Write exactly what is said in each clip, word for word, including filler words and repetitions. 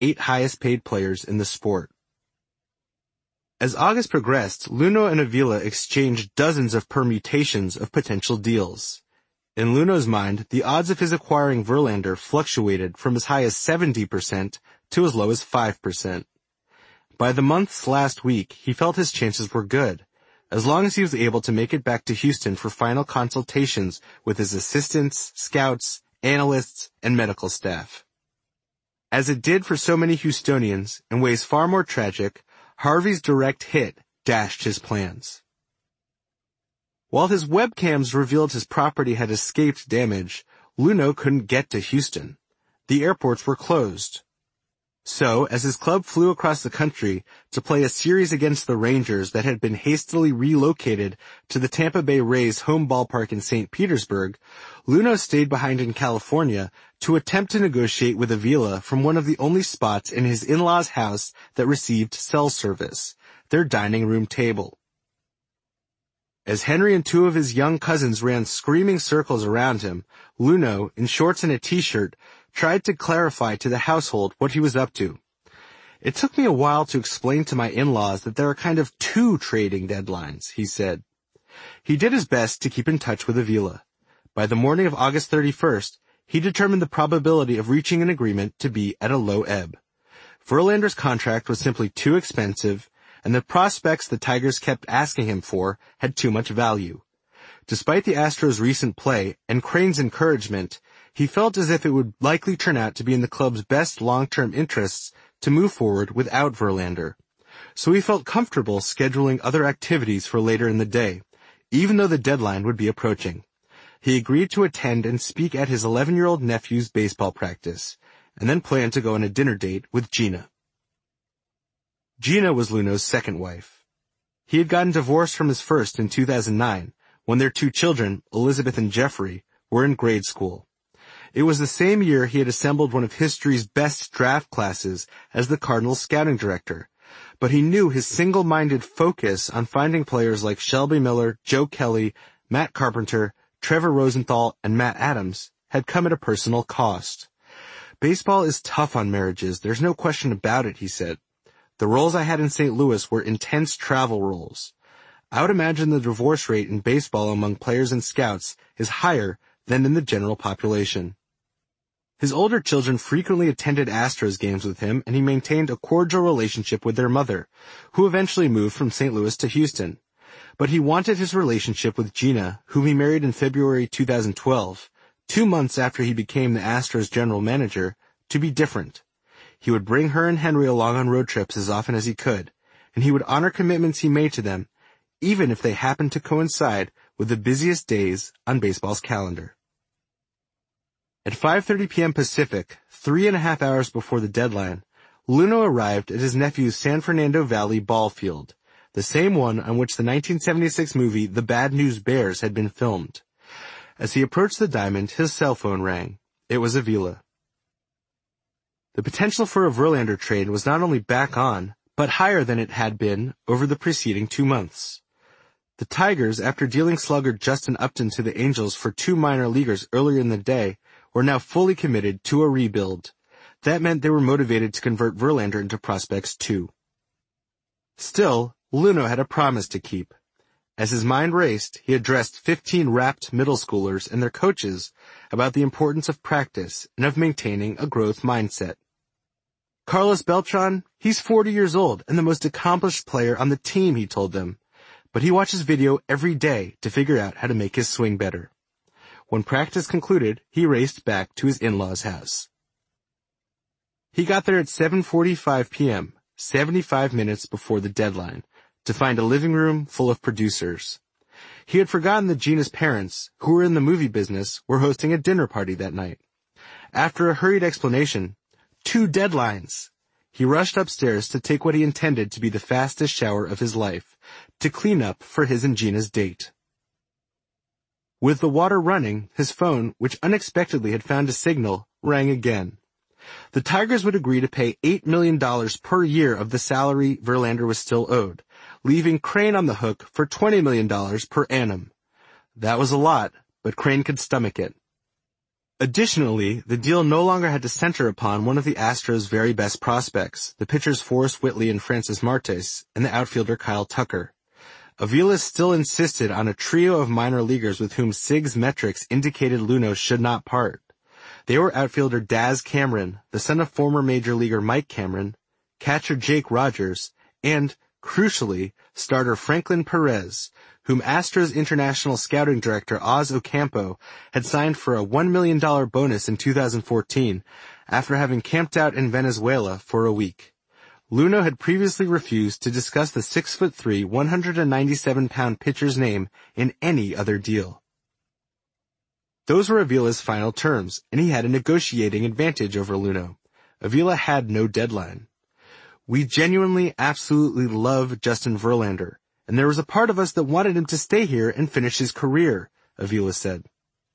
eight highest-paid players in the sport. As August progressed, Luhnow and Avila exchanged dozens of permutations of potential deals. In Luhnow's mind, the odds of his acquiring Verlander fluctuated from as high as seventy percent to as low as five percent. By the month's last week, he felt his chances were good, as long as he was able to make it back to Houston for final consultations with his assistants, scouts, analysts, and medical staff. As it did for so many Houstonians, in ways far more tragic, Harvey's direct hit dashed his plans. While his webcams revealed his property had escaped damage, Luhnow couldn't get to Houston. The airports were closed. So, as his club flew across the country to play a series against the Rangers that had been hastily relocated to the Tampa Bay Rays home ballpark in Saint Petersburg, Luhnow stayed behind in California to attempt to negotiate with Avila from one of the only spots in his in-laws' house that received cell service, their dining room table. As Henry and two of his young cousins ran screaming circles around him, Luhnow, in shorts and a t-shirt, tried to clarify to the household what he was up to. It took me a while to explain to my in-laws that there are kind of two trading deadlines, he said. He did his best to keep in touch with Avila. By the morning of August thirty-first, he determined the probability of reaching an agreement to be at a low ebb. Verlander's contract was simply too expensive, and the prospects the Tigers kept asking him for had too much value. Despite the Astros' recent play and Crane's encouragement, he felt as if it would likely turn out to be in the club's best long-term interests to move forward without Verlander. So he felt comfortable scheduling other activities for later in the day, even though the deadline would be approaching. He agreed to attend and speak at his eleven-year-old nephew's baseball practice, and then planned to go on a dinner date with Gina. Gina was Luhnow's second wife. He had gotten divorced from his first in two thousand nine, when their two children, Elizabeth and Jeffrey, were in grade school. It was the same year he had assembled one of history's best draft classes as the Cardinals scouting director, but he knew his single-minded focus on finding players like Shelby Miller, Joe Kelly, Matt Carpenter, Trevor Rosenthal, and Matt Adams had come at a personal cost. Baseball is tough on marriages, there's no question about it, he said. The roles I had in Saint Louis were intense travel roles. I would imagine the divorce rate in baseball among players and scouts is higher than in the general population. His older children frequently attended Astros games with him, and he maintained a cordial relationship with their mother, who eventually moved from Saint Louis to Houston. But he wanted his relationship with Gina, whom he married in February two thousand twelve, two months after he became the Astros general manager, to be different. He would bring her and Henry along on road trips as often as he could, and he would honor commitments he made to them, even if they happened to coincide with the busiest days on baseball's calendar. At five thirty p.m. Pacific, three and a half hours before the deadline, Luhnow arrived at his nephew's San Fernando Valley ball field, the same one on which the nineteen seventy-six movie The Bad News Bears had been filmed. As he approached the diamond, his cell phone rang. It was Avila. The potential for a Verlander trade was not only back on, but higher than it had been over the preceding two months. The Tigers, after dealing slugger Justin Upton to the Angels for two minor leaguers earlier in the day, were now fully committed to a rebuild. That meant they were motivated to convert Verlander into prospects too. Still, Luhnow had a promise to keep. As his mind raced, he addressed fifteen rapt middle schoolers and their coaches about the importance of practice and of maintaining a growth mindset. Carlos Beltran, he's forty years old and the most accomplished player on the team, he told them. But he watches video every day to figure out how to make his swing better. When practice concluded, he raced back to his in-laws' house. He got there at seven forty-five p.m., seventy-five minutes before the deadline, to find a living room full of producers. He had forgotten that Gina's parents, who were in the movie business, were hosting a dinner party that night. After a hurried explanation, two deadlines, he rushed upstairs to take what he intended to be the fastest shower of his life, to clean up for his and Gina's date. With the water running, his phone, which unexpectedly had found a signal, rang again. The Tigers would agree to pay eight million dollars per year of the salary Verlander was still owed, leaving Crane on the hook for twenty million dollars per annum. That was a lot, but Crane could stomach it. Additionally, the deal no longer had to center upon one of the Astros' very best prospects, the pitchers Forrest Whitley and Francis Martes, and the outfielder Kyle Tucker. Avila still insisted on a trio of minor leaguers with whom Sig's metrics indicated Luhnow should not part. They were outfielder Daz Cameron, the son of former major leaguer Mike Cameron, catcher Jake Rogers, and, crucially, starter Franklin Perez, whom Astros international scouting director Oz Ocampo had signed for a one million dollars bonus in two thousand fourteen after having camped out in Venezuela for a week. Luhnow had previously refused to discuss the six foot three, one hundred ninety-seven pound pitcher's name in any other deal. Those were Avila's final terms, and he had a negotiating advantage over Luhnow. Avila had no deadline. We genuinely, absolutely love Justin Verlander, and there was a part of us that wanted him to stay here and finish his career, Avila said.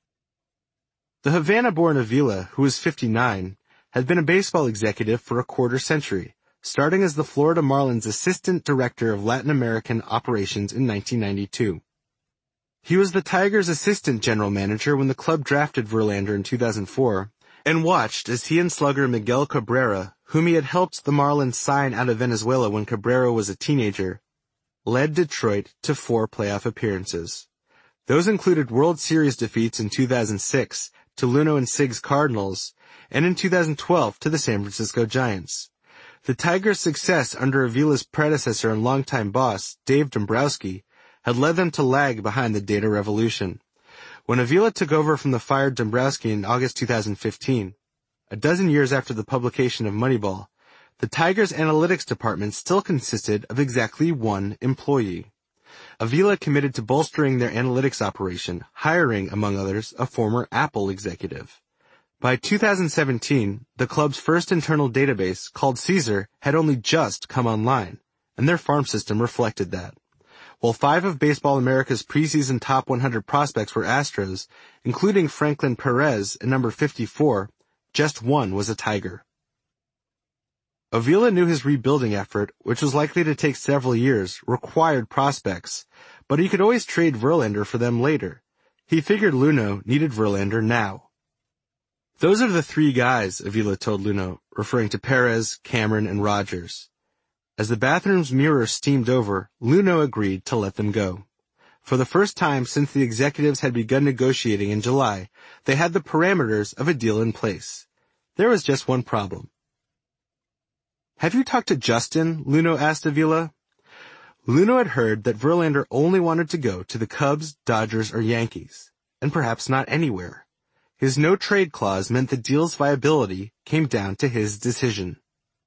The Havana-born Avila, who was fifty-nine, had been a baseball executive for a quarter century, starting as the Florida Marlins Assistant Director of Latin American Operations in nineteen ninety-two. He was the Tigers' assistant general manager when the club drafted Verlander in two thousand four, and watched as he and slugger Miguel Cabrera, whom he had helped the Marlins sign out of Venezuela when Cabrera was a teenager, led Detroit to four playoff appearances. Those included World Series defeats in two thousand six to Luhnow and Sig's Cardinals, and in two thousand twelve to the San Francisco Giants. The Tigers' success under Avila's predecessor and longtime boss, Dave Dombrowski, had led them to lag behind the data revolution. When Avila took over from the fired Dombrowski in August two thousand fifteen, a dozen years after the publication of Moneyball, the Tigers' analytics department still consisted of exactly one employee. Avila committed to bolstering their analytics operation, hiring, among others, a former Apple executive. By two thousand seventeen, the club's first internal database, called Caesar, had only just come online, and their farm system reflected that. While five of Baseball America's preseason top one hundred prospects were Astros, including Franklin Perez at number fifty-four, just one was a Tiger. Avila knew his rebuilding effort, which was likely to take several years, required prospects, but he could always trade Verlander for them later. He figured Luhnow needed Verlander now. Those are the three guys, Avila told Luhnow, referring to Perez, Cameron, and Rogers. As the bathroom's mirror steamed over, Luhnow agreed to let them go. For the first time since the executives had begun negotiating in July, they had the parameters of a deal in place. There was just one problem. "Have you talked to Justin?" Luhnow asked Avila. Luhnow had heard that Verlander only wanted to go to the Cubs, Dodgers, or Yankees, and perhaps not anywhere. His no-trade clause meant the deal's viability came down to his decision.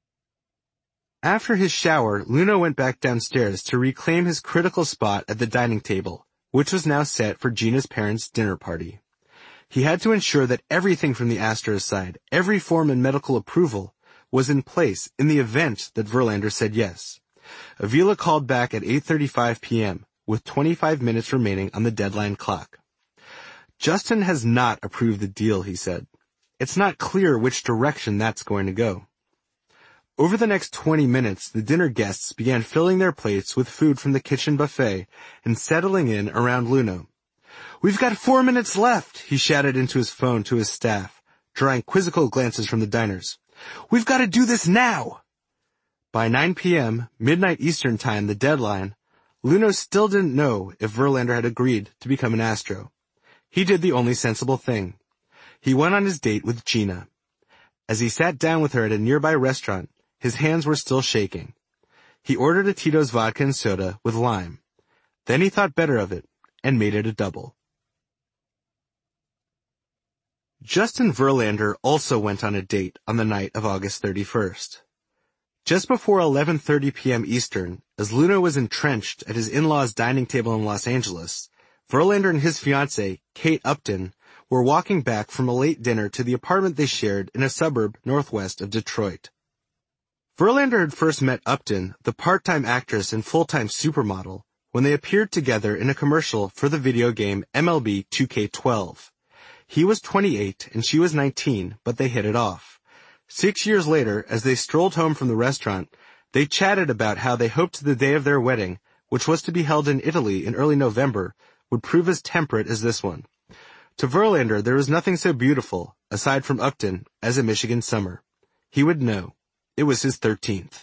After his shower, Luhnow went back downstairs to reclaim his critical spot at the dining table, which was now set for Gina's parents' dinner party. He had to ensure that everything from the Astros side, every form and medical approval, was in place in the event that Verlander said yes. Avila called back at eight thirty-five p.m., with twenty-five minutes remaining on the deadline clock. "Justin has not approved the deal," he said. "It's not clear which direction that's going to go." Over the next twenty minutes, the dinner guests began filling their plates with food from the kitchen buffet and settling in around Luhnow. "We've got four minutes left," he shouted into his phone to his staff, drawing quizzical glances from the diners. "We've got to do this now!" By nine p.m., midnight Eastern time, the deadline, Luhnow still didn't know if Verlander had agreed to become an Astro. He did the only sensible thing. He went on his date with Gina. As he sat down with her at a nearby restaurant, his hands were still shaking. He ordered a Tito's vodka and soda with lime. Then he thought better of it and made it a double. Justin Verlander also went on a date on the night of August thirty-first. Just before eleven thirty p.m. Eastern, as Luhnow was entrenched at his in-laws' dining table in Los Angeles, Verlander and his fiancée, Kate Upton, were walking back from a late dinner to the apartment they shared in a suburb northwest of Detroit. Verlander had first met Upton, the part-time actress and full-time supermodel, when they appeared together in a commercial for the video game M L B two K twelve. He was twenty-eight and she was nineteen, but they hit it off. Six years later, as they strolled home from the restaurant, they chatted about how they hoped the day of their wedding, which was to be held in Italy in early November, would prove as temperate as this one. To Verlander, there was nothing so beautiful, aside from Upton, as a Michigan summer. He would know. It was his thirteenth.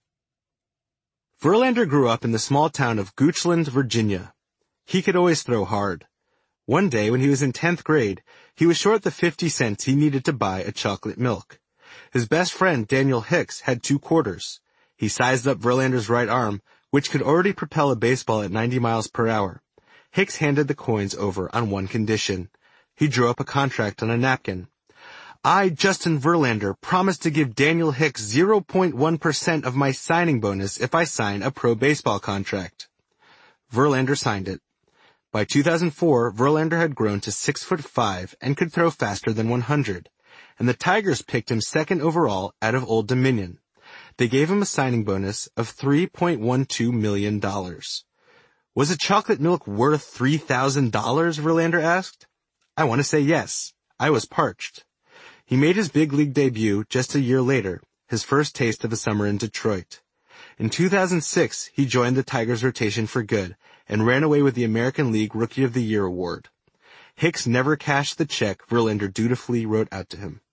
Verlander grew up in the small town of Goochland, Virginia. He could always throw hard. One day, when he was in tenth grade, he was short the fifty cents he needed to buy a chocolate milk. His best friend, Daniel Hicks, had two quarters. He sized up Verlander's right arm, which could already propel a baseball at ninety miles per hour. Hicks handed the coins over on one condition. He drew up a contract on a napkin. I, Justin Verlander, promise to give Daniel Hicks zero point one percent of my signing bonus if I sign a pro baseball contract. Verlander signed it. By two thousand four, Verlander had grown to six foot five and could throw faster than one hundred, and the Tigers picked him second overall out of Old Dominion. They gave him a signing bonus of three point one two million dollars. Was a chocolate milk worth three thousand dollars, Verlander asked. I want to say yes. I was parched. He made his big league debut just a year later, his first taste of a summer in Detroit. In two thousand six, he joined the Tigers rotation for good and ran away with the American League Rookie of the Year award. Hicks never cashed the check Verlander dutifully wrote out to him.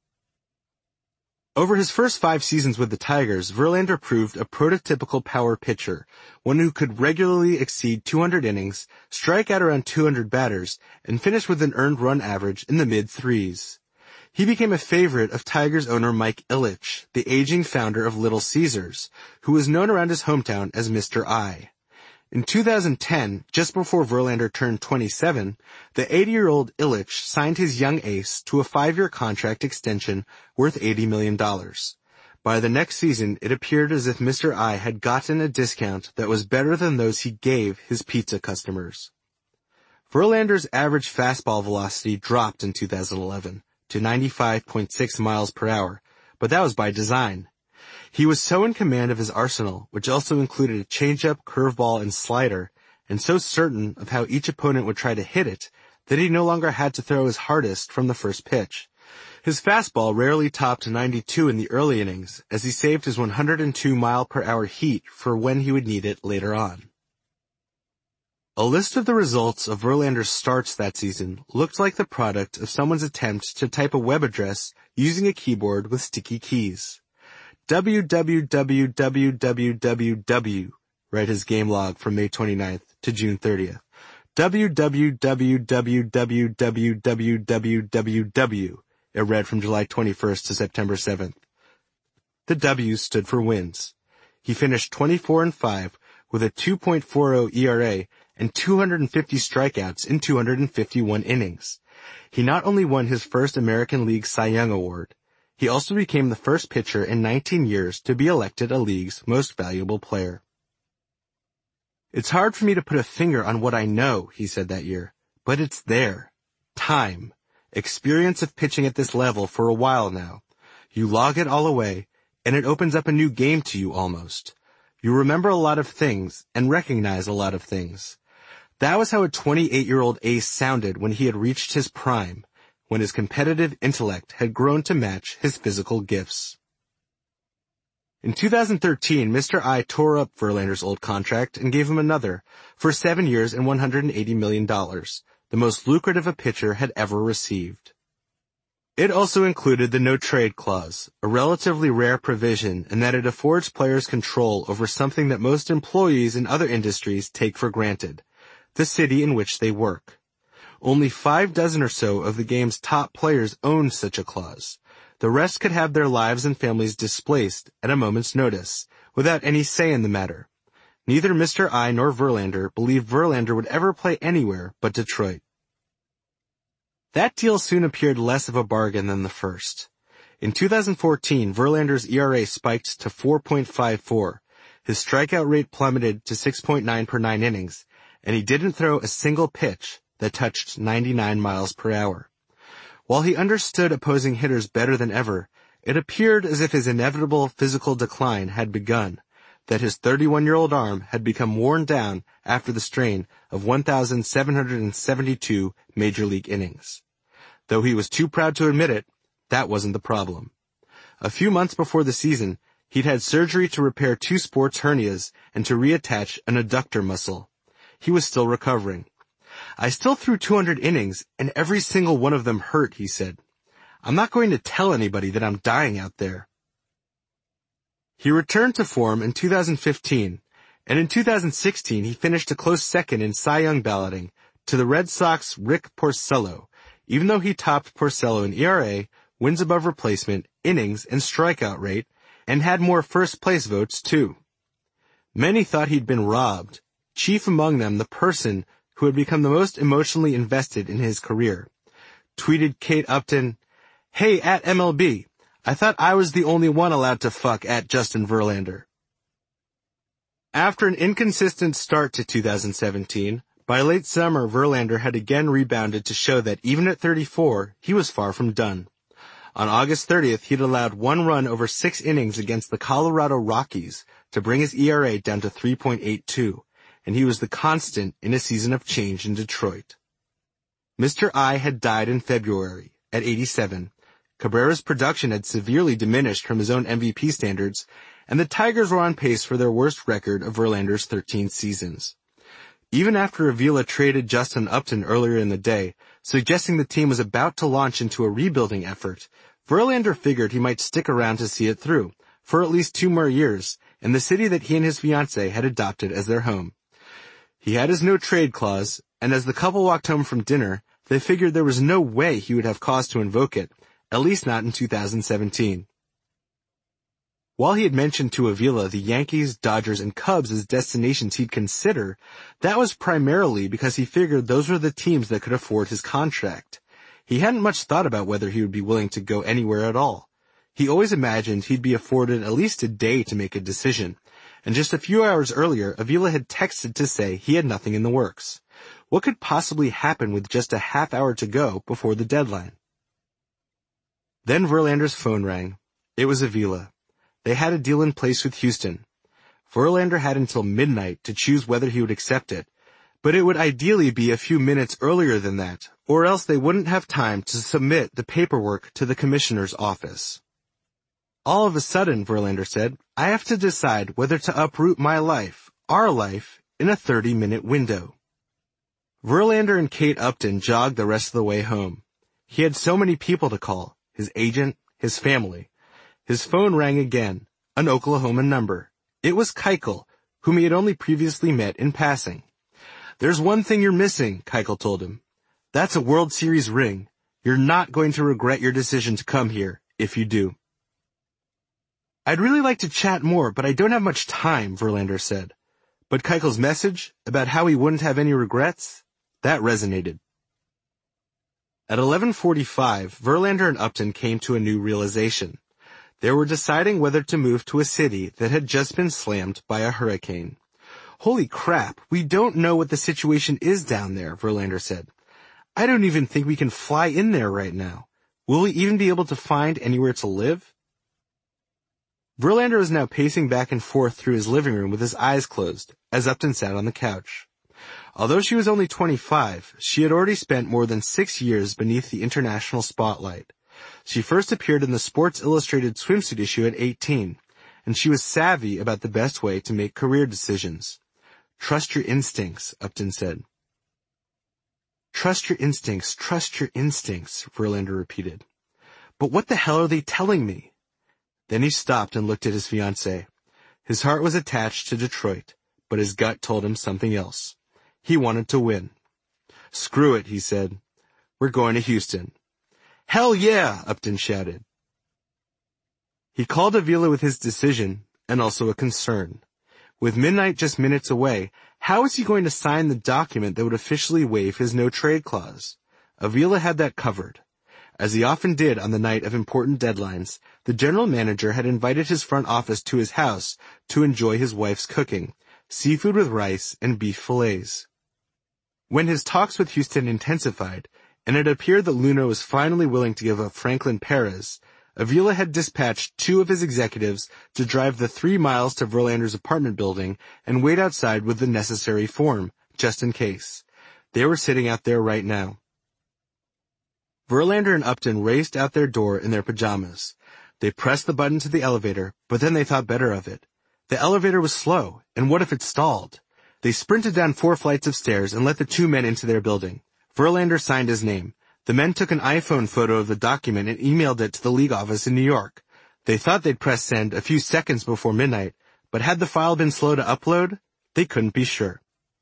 Over his first five seasons with the Tigers, Verlander proved a prototypical power pitcher, one who could regularly exceed two hundred innings, strike out around two hundred batters, and finish with an earned run average in the mid-threes. He became a favorite of Tigers owner Mike Ilitch, the aging founder of Little Caesars, who was known around his hometown as Mister I. In two thousand ten, just before Verlander turned twenty-seven, the eighty-year-old Ilitch signed his young ace to a five-year contract extension worth eighty million dollars. By the next season, it appeared as if Mister I had gotten a discount that was better than those he gave his pizza customers. Verlander's average fastball velocity dropped in two thousand eleven to ninety-five point six miles per hour, but that was by design. He was so in command of his arsenal, which also included a changeup, curveball, and slider, and so certain of how each opponent would try to hit it, that he no longer had to throw his hardest from the first pitch. His fastball rarely topped ninety-two in the early innings, as he saved his one hundred two mile per hour heat for when he would need it later on. A list of the results of Verlander's starts that season looked like the product of someone's attempt to type a web address using a keyboard with sticky keys. w w w w w w, read his game log from May twenty-ninth to June thirtieth. w w w w w w w w, it read from July twenty-first to September seventh. The W stood for wins. He finished twenty-four and five with a two point four oh E R A and two hundred fifty strikeouts in two hundred fifty-one innings. He not only won his first American League Cy Young Award, he also became the first pitcher in nineteen years to be elected a league's most valuable player. It's hard for me to put a finger on what I know, he said that year, but it's there. Time. Experience of pitching at this level for a while now. You log it all away, and it opens up a new game to you almost. You remember a lot of things and recognize a lot of things. That was how a twenty-eight-year-old ace sounded when he had reached his prime, when his competitive intellect had grown to match his physical gifts. In two thousand thirteen, Mister I tore up Verlander's old contract and gave him another, for seven years and one hundred eighty million dollars, the most lucrative a pitcher had ever received. It also included the no-trade clause, a relatively rare provision in that it affords players control over something that most employees in other industries take for granted, the city in which they work. Only five dozen or so of the game's top players owned such a clause. The rest could have their lives and families displaced at a moment's notice, without any say in the matter. Neither Mister I nor Verlander believed Verlander would ever play anywhere but Detroit. That deal soon appeared less of a bargain than the first. In two thousand fourteen, Verlander's E R A spiked to four point five four. His strikeout rate plummeted to six point nine per nine innings, and he didn't throw a single pitch that touched ninety-nine miles per hour. While he understood opposing hitters better than ever, it appeared as if his inevitable physical decline had begun, that his thirty-one-year-old arm had become worn down after the strain of one thousand seven hundred seventy-two major league innings. Though he was too proud to admit it, that wasn't the problem. A few months before the season, he'd had surgery to repair two sports hernias and to reattach an adductor muscle. He was still recovering. I still threw two hundred innings, and every single one of them hurt, he said. I'm not going to tell anybody that I'm dying out there. He returned to form in two thousand fifteen, and in two thousand sixteen he finished a close second in Cy Young balloting to the Red Sox' Rick Porcello, even though he topped Porcello in E R A, wins above replacement, innings, and strikeout rate, and had more first-place votes, too. Many thought he'd been robbed, chief among them the person who had become the most emotionally invested in his career. Tweeted Kate Upton, "Hey, at M L B, I thought I was the only one allowed to fuck at Justin Verlander." After an inconsistent start to two thousand seventeen, by late summer Verlander had again rebounded to show that even at thirty-four, he was far from done. On August thirtieth, he'd allowed one run over six innings against the Colorado Rockies to bring his E R A down to three point eight two, and he was the constant in a season of change in Detroit. Mister I had died in February, at eighty-seven. Cabrera's production had severely diminished from his own M V P standards, and the Tigers were on pace for their worst record of Verlander's thirteen seasons. Even after Avila traded Justin Upton earlier in the day, suggesting the team was about to launch into a rebuilding effort, Verlander figured he might stick around to see it through, for at least two more years, in the city that he and his fiancée had adopted as their home. He had his no-trade clause, and as the couple walked home from dinner, they figured there was no way he would have cause to invoke it, at least not in two thousand seventeen. While he had mentioned to Avila the Yankees, Dodgers, and Cubs as destinations he'd consider, that was primarily because he figured those were the teams that could afford his contract. He hadn't much thought about whether he would be willing to go anywhere at all. He always imagined he'd be afforded at least a day to make a decision, and just a few hours earlier, Avila had texted to say he had nothing in the works. What could possibly happen with just a half hour to go before the deadline? Then Verlander's phone rang. It was Avila. They had a deal in place with Houston. Verlander had until midnight to choose whether he would accept it, but it would ideally be a few minutes earlier than that, or else they wouldn't have time to submit the paperwork to the commissioner's office. All of a sudden, Verlander said, I have to decide whether to uproot my life, our life, in a thirty-minute window. Verlander and Kate Upton jogged the rest of the way home. He had so many people to call, his agent, his family. His phone rang again, an Oklahoma number. It was Keuchel, whom he had only previously met in passing. There's one thing you're missing, Keuchel told him. That's a World Series ring. You're not going to regret your decision to come here, if you do. I'd really like to chat more, but I don't have much time, Verlander said. But Keuchel's message, about how he wouldn't have any regrets, that resonated. At eleven forty-five, Verlander and Upton came to a new realization. They were deciding whether to move to a city that had just been slammed by a hurricane. Holy crap, we don't know what the situation is down there, Verlander said. I don't even think we can fly in there right now. Will we even be able to find anywhere to live? Verlander was now pacing back and forth through his living room with his eyes closed, as Upton sat on the couch. Although she was only twenty-five, she had already spent more than six years beneath the international spotlight. She first appeared in the Sports Illustrated swimsuit issue at eighteen, and she was savvy about the best way to make career decisions. Trust your instincts, Upton said. Trust your instincts, trust your instincts, Verlander repeated. But what the hell are they telling me? Then he stopped and looked at his fiancée. His heart was attached to Detroit, but his gut told him something else. He wanted to win. Screw it, he said. We're going to Houston. Hell yeah, Upton shouted. He called Avila with his decision, and also a concern. With midnight just minutes away, how was he going to sign the document that would officially waive his no-trade clause? Avila had that covered. As he often did on the night of important deadlines, the general manager had invited his front office to his house to enjoy his wife's cooking, seafood with rice and beef fillets. When his talks with Houston intensified, and it appeared that Luna was finally willing to give up Franklin Perez, Avila had dispatched two of his executives to drive the three miles to Verlander's apartment building and wait outside with the necessary form, just in case. They were sitting out there right now. Verlander and Upton raced out their door in their pajamas. They pressed the button to the elevator, but then they thought better of it. The elevator was slow, and what if it stalled? They sprinted down four flights of stairs and let the two men into their building. Verlander signed his name. The men took an iPhone photo of the document and emailed it to the league office in New York. They thought they'd press send a few seconds before midnight, but had the file been slow to upload, they couldn't be sure.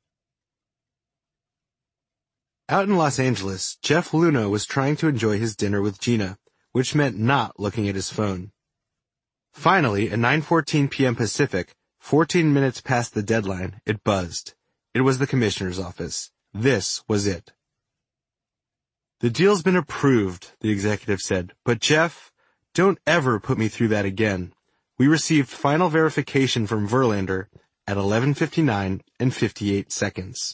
Out in Los Angeles, Jeff Luhnow was trying to enjoy his dinner with Gina, which meant not looking at his phone. Finally, at nine fourteen p.m. Pacific, fourteen minutes past the deadline, it buzzed. It was the commissioner's office. This was it. "The deal's been approved," the executive said, "but Jeff, don't ever put me through that again. We received final verification from Verlander at eleven fifty-nine and fifty-eight seconds.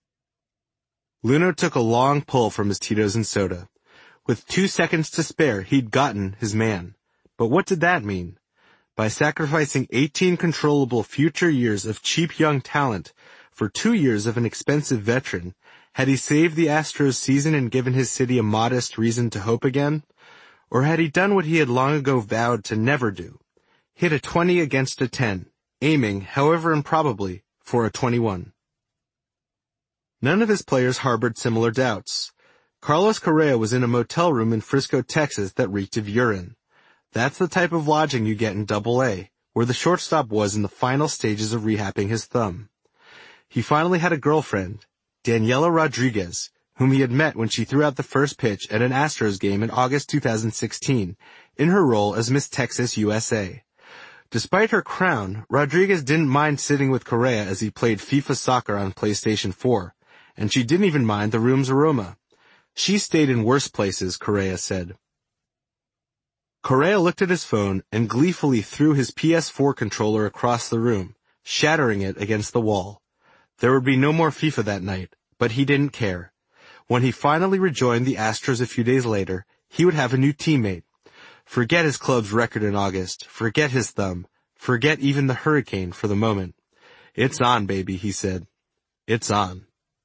Luhnow took a long pull from his Tito's and soda. With two seconds to spare, he'd gotten his man. But what did that mean? By sacrificing eighteen controllable future years of cheap young talent for two years of an expensive veteran, had he saved the Astros season and given his city a modest reason to hope again? Or had he done what he had long ago vowed to never do? Hit a twenty against a ten, aiming, however improbably, for a twenty-one. None of his players harbored similar doubts. Carlos Correa was in a motel room in Frisco, Texas that reeked of urine. That's the type of lodging you get in Double A, where the shortstop was in the final stages of rehabbing his thumb. He finally had a girlfriend, Daniela Rodriguez, whom he had met when she threw out the first pitch at an Astros game in August two thousand sixteen, in her role as Miss Texas U S A. Despite her crown, Rodriguez didn't mind sitting with Correa as he played FIFA soccer on PlayStation four, and she didn't even mind the room's aroma. She stayed in worse places, Correa said. Correa looked at his phone and gleefully threw his P S four controller across the room, shattering it against the wall. There would be no more FIFA that night, but he didn't care. When he finally rejoined the Astros a few days later, he would have a new teammate. Forget his club's record in August, forget his thumb, forget even the hurricane for the moment. "It's on, baby," he said. "It's on."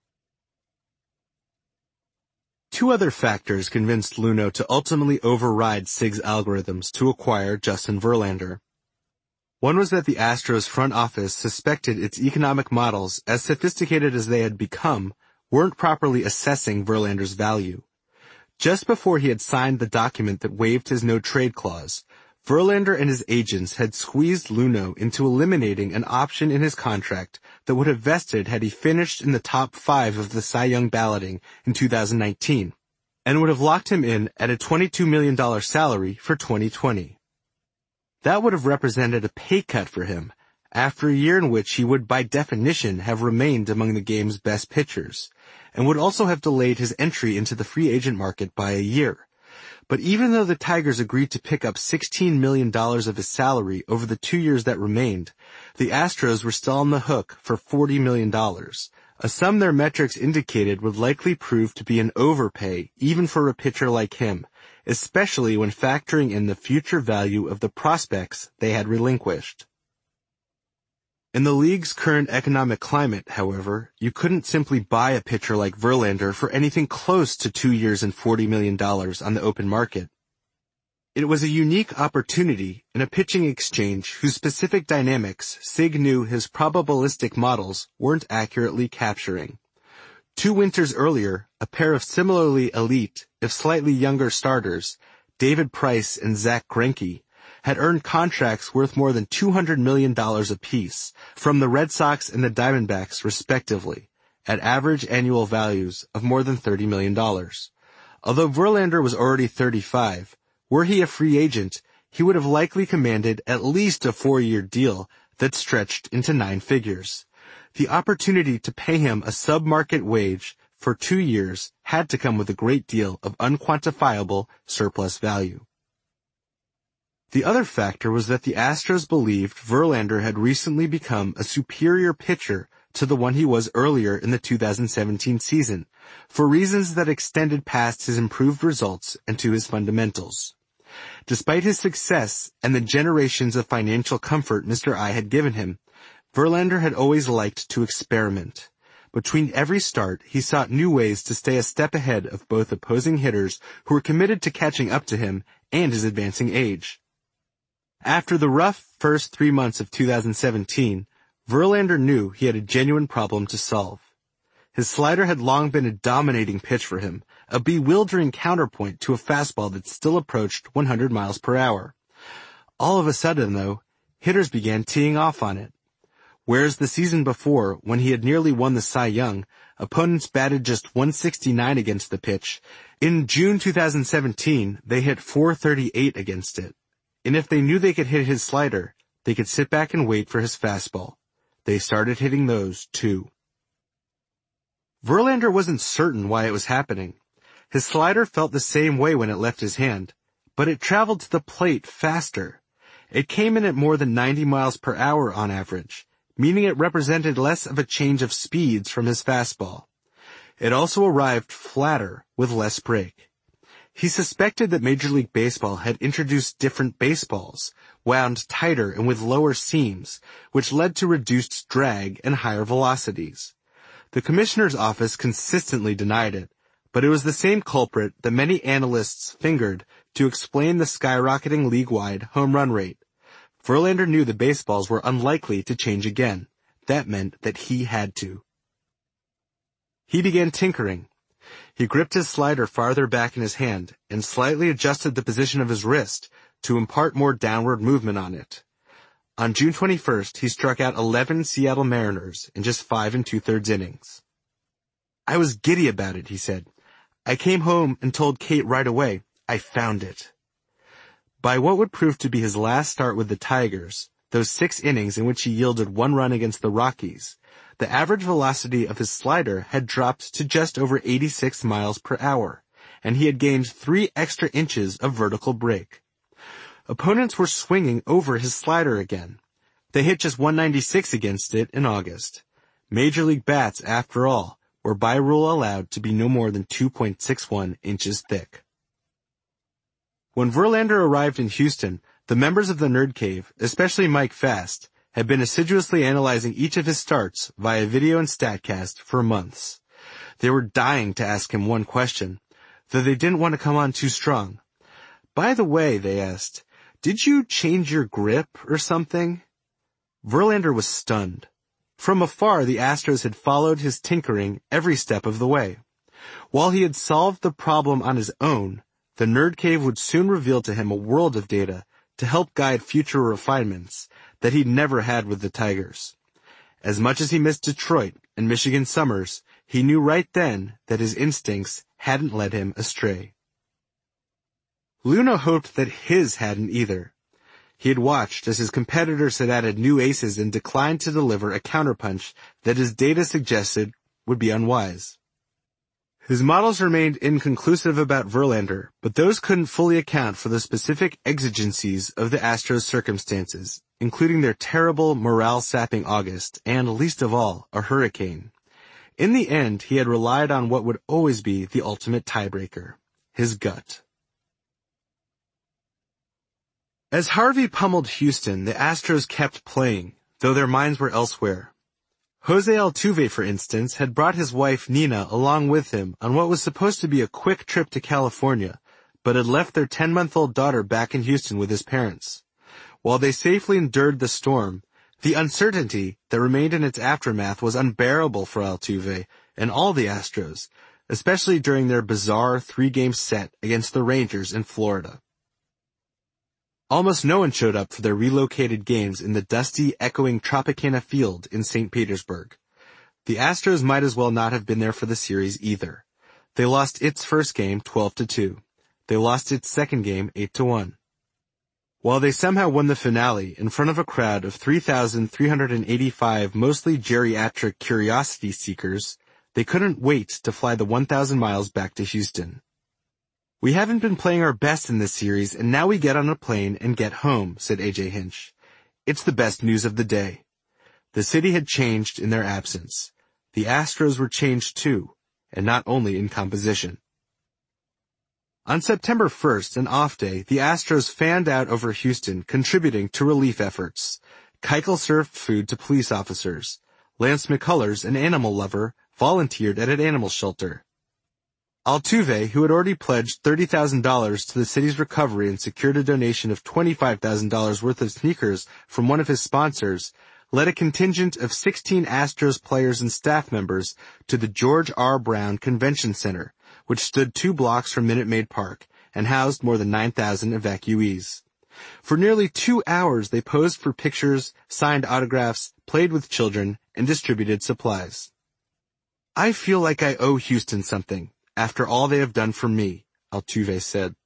Two other factors convinced Luhnow to ultimately override SIG's algorithms to acquire Justin Verlander. One was that the Astros front office suspected its economic models, as sophisticated as they had become, weren't properly assessing Verlander's value. Just before he had signed the document that waived his no-trade clause, Verlander and his agents had squeezed Luhnow into eliminating an option in his contract that would have vested had he finished in the top five of the Cy Young balloting in two thousand nineteen, and would have locked him in at a twenty-two million dollars salary for twenty twenty. That would have represented a pay cut for him, after a year in which he would by definition have remained among the game's best pitchers, and would also have delayed his entry into the free agent market by a year. But even though the Tigers agreed to pick up sixteen million dollars of his salary over the two years that remained, the Astros were still on the hook for forty million dollars, a sum their metrics indicated would likely prove to be an overpay even for a pitcher like him, especially when factoring in the future value of the prospects they had relinquished. In the league's current economic climate, however, you couldn't simply buy a pitcher like Verlander for anything close to two years and forty million dollars on the open market. It was a unique opportunity in a pitching exchange whose specific dynamics SIG knew his probabilistic models weren't accurately capturing. Two winters earlier, a pair of similarly elite, if slightly younger starters, David Price and Zach Greinke, had earned contracts worth more than two hundred million dollars apiece from the Red Sox and the Diamondbacks respectively, at average annual values of more than thirty million dollars. Although Verlander was already thirty-five, were he a free agent, he would have likely commanded at least a four-year deal that stretched into nine figures. The opportunity to pay him a sub-market wage for two years had to come with a great deal of unquantifiable surplus value. The other factor was that the Astros believed Verlander had recently become a superior pitcher to the one he was earlier in the two thousand seventeen season, for reasons that extended past his improved results and to his fundamentals. Despite his success and the generations of financial comfort Mister I had given him, Verlander had always liked to experiment. Between every start, he sought new ways to stay a step ahead of both opposing hitters who were committed to catching up to him and his advancing age. After the rough first three months of two thousand seventeen, Verlander knew he had a genuine problem to solve. His slider had long been a dominating pitch for him, a bewildering counterpoint to a fastball that still approached one hundred miles per hour. All of a sudden, though, hitters began teeing off on it. Whereas the season before, when he had nearly won the Cy Young, opponents batted just one sixty-nine against the pitch, in June two thousand seventeen, they hit four thirty-eight against it. And if they knew they could hit his slider, they could sit back and wait for his fastball. They started hitting those, too. Verlander wasn't certain why it was happening. His slider felt the same way when it left his hand, but it traveled to the plate faster. It came in at more than ninety miles per hour on average, meaning it represented less of a change of speeds from his fastball. It also arrived flatter with less break. He suspected that Major League Baseball had introduced different baseballs, wound tighter and with lower seams, which led to reduced drag and higher velocities. The commissioner's office consistently denied it, but it was the same culprit that many analysts fingered to explain the skyrocketing league-wide home run rate. Verlander knew the baseballs were unlikely to change again. That meant that he had to. He began tinkering. He gripped his slider farther back in his hand and slightly adjusted the position of his wrist to impart more downward movement on it. On June twenty-first, he struck out eleven Seattle Mariners in just five and two-thirds innings. I was giddy about it, he said. I came home and told Kate right away, I found it. By what would prove to be his last start with the Tigers, those six innings in which he yielded one run against the Rockies, the average velocity of his slider had dropped to just over eighty-six miles per hour, and he had gained three extra inches of vertical break. Opponents were swinging over his slider again. They hit just one ninety-six against it in August. Major League bats, after all, were by rule allowed to be no more than two point six one inches thick. When Verlander arrived in Houston, the members of the Nerd Cave, especially Mike Fast, had been assiduously analyzing each of his starts via video and StatCast for months. They were dying to ask him one question, though they didn't want to come on too strong. By the way, they asked, did you change your grip or something? Verlander was stunned. From afar, the Astros had followed his tinkering every step of the way. While he had solved the problem on his own, the Nerd Cave would soon reveal to him a world of data to help guide future refinements that he'd never had with the Tigers. As much as he missed Detroit and Michigan summers, he knew right then that his instincts hadn't led him astray. Luna hoped that his hadn't either. He had watched as his competitors had added new aces and declined to deliver a counterpunch that his data suggested would be unwise. His models remained inconclusive about Verlander, but those couldn't fully account for the specific exigencies of the Astros' circumstances, including their terrible, morale-sapping August, and, least of all, a hurricane. In the end, he had relied on what would always be the ultimate tiebreaker, his gut. As Harvey pummeled Houston, the Astros kept playing, though their minds were elsewhere. Jose Altuve, for instance, had brought his wife Nina along with him on what was supposed to be a quick trip to California, but had left their ten-month-old daughter back in Houston with his parents. While they safely endured the storm, the uncertainty that remained in its aftermath was unbearable for Altuve and all the Astros, especially during their bizarre three-game set against the Rangers in Florida. Almost no one showed up for their relocated games in the dusty, echoing Tropicana Field in Saint Petersburg. The Astros might as well not have been there for the series either. They lost its first game twelve to two. They lost its second game eight to one. While they somehow won the finale in front of a crowd of three thousand three hundred eighty-five mostly geriatric curiosity seekers, they couldn't wait to fly the one thousand miles back to Houston. We haven't been playing our best in this series, and now we get on a plane and get home, said A J Hinch. It's the best news of the day. The city had changed in their absence. The Astros were changed too, and not only in composition. On September first, an off day, the Astros fanned out over Houston, contributing to relief efforts. Keuchel served food to police officers. Lance McCullers, an animal lover, volunteered at an animal shelter. Altuve, who had already pledged thirty thousand dollars to the city's recovery and secured a donation of twenty-five thousand dollars worth of sneakers from one of his sponsors, led a contingent of sixteen Astros players and staff members to the George R. Brown Convention Center, which stood two blocks from Minute Maid Park and housed more than nine thousand evacuees. For nearly two hours, they posed for pictures, signed autographs, played with children, and distributed supplies. "I feel like I owe Houston something, after all they have done for me," Altuve said.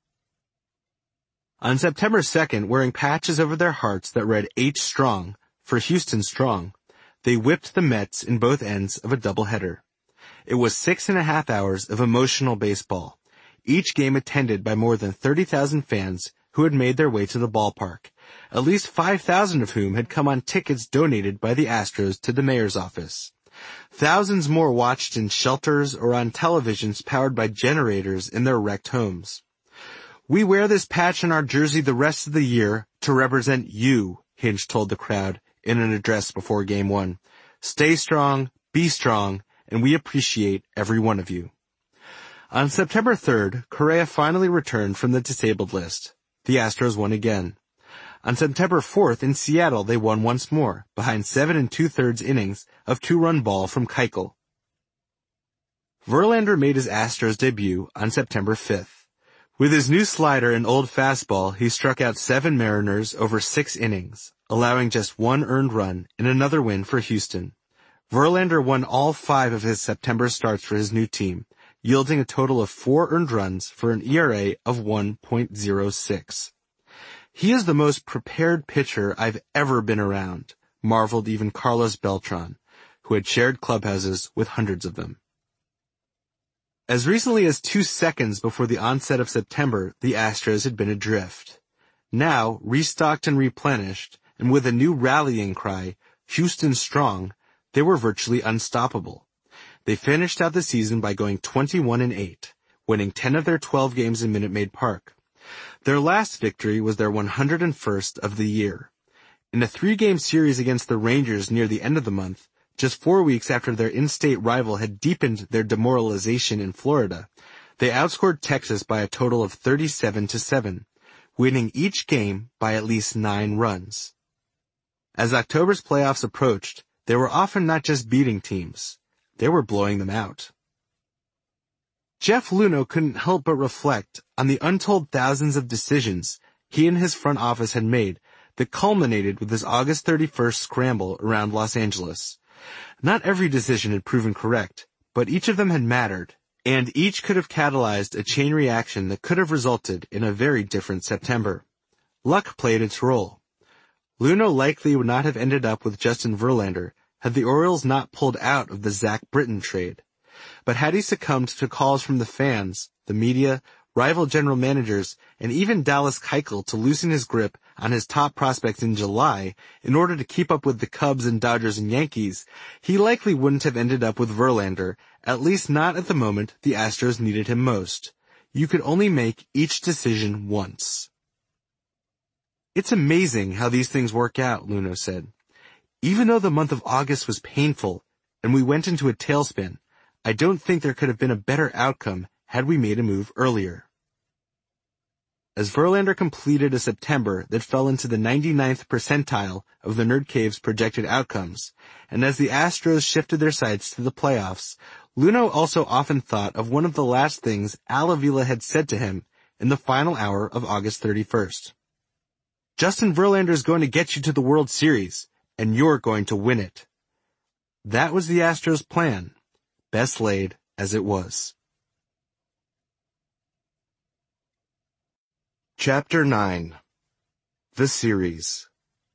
On September second, wearing patches over their hearts that read H Strong, for Houston Strong, they whipped the Mets in both ends of a doubleheader. It was six and a half hours of emotional baseball, each game attended by more than thirty thousand fans who had made their way to the ballpark, at least five thousand of whom had come on tickets donated by the Astros to the mayor's office. Thousands more watched in shelters or on televisions powered by generators in their wrecked homes. "We wear this patch on our jersey the rest of the year to represent you," Hinch told the crowd in an address before Game One. "Stay strong, be strong, and we appreciate every one of you." On September third, Correa finally returned from the disabled list. The Astros won again. On September fourth, in Seattle, they won once more, behind seven and two-thirds innings of two-run ball from Keuchel. Verlander made his Astros debut on September fifth. With his new slider and old fastball, he struck out seven Mariners over six innings, allowing just one earned run in another win for Houston. Verlander won all five of his September starts for his new team, yielding a total of four earned runs for an E R A of one point oh six. "He is the most prepared pitcher I've ever been around," marveled even Carlos Beltran, who had shared clubhouses with hundreds of them. As recently as two seconds before the onset of September, the Astros had been adrift. Now, restocked and replenished, and with a new rallying cry, Houston Strong, they were virtually unstoppable. They finished out the season by going twenty-one and eight, winning ten of their twelve games in Minute Maid Park. Their last victory was their one hundred first of the year. In a three-game series against the Rangers near the end of the month, just four weeks after their in-state rival had deepened their demoralization in Florida, they outscored Texas by a total of thirty-seven to seven, winning each game by at least nine runs. As October's playoffs approached, they were often not just beating teams, they were blowing them out. Jeff Luhnow couldn't help but reflect on the untold thousands of decisions he and his front office had made that culminated with his August thirty-first scramble around Los Angeles. Not every decision had proven correct, but each of them had mattered, and each could have catalyzed a chain reaction that could have resulted in a very different September. Luck played its role. Luhnow likely would not have ended up with Justin Verlander had the Orioles not pulled out of the Zach Britton trade. But had he succumbed to calls from the fans, the media, rival general managers, and even Dallas Keuchel to loosen his grip on his top prospects in July in order to keep up with the Cubs and Dodgers and Yankees, he likely wouldn't have ended up with Verlander, at least not at the moment the Astros needed him most. You could only make each decision once. "It's amazing how these things work out," Luhnow said. "Even though the month of August was painful and we went into a tailspin, I don't think there could have been a better outcome had we made a move earlier." As Verlander completed a September that fell into the ninety-ninth percentile of the Nerd Cave's projected outcomes, and as the Astros shifted their sights to the playoffs, Luhnow also often thought of one of the last things Al Avila had said to him in the final hour of August thirty-first. "Justin Verlander is going to get you to the World Series, and you're going to win it." That was the Astros' plan, best laid as it was. Chapter nine. The Series.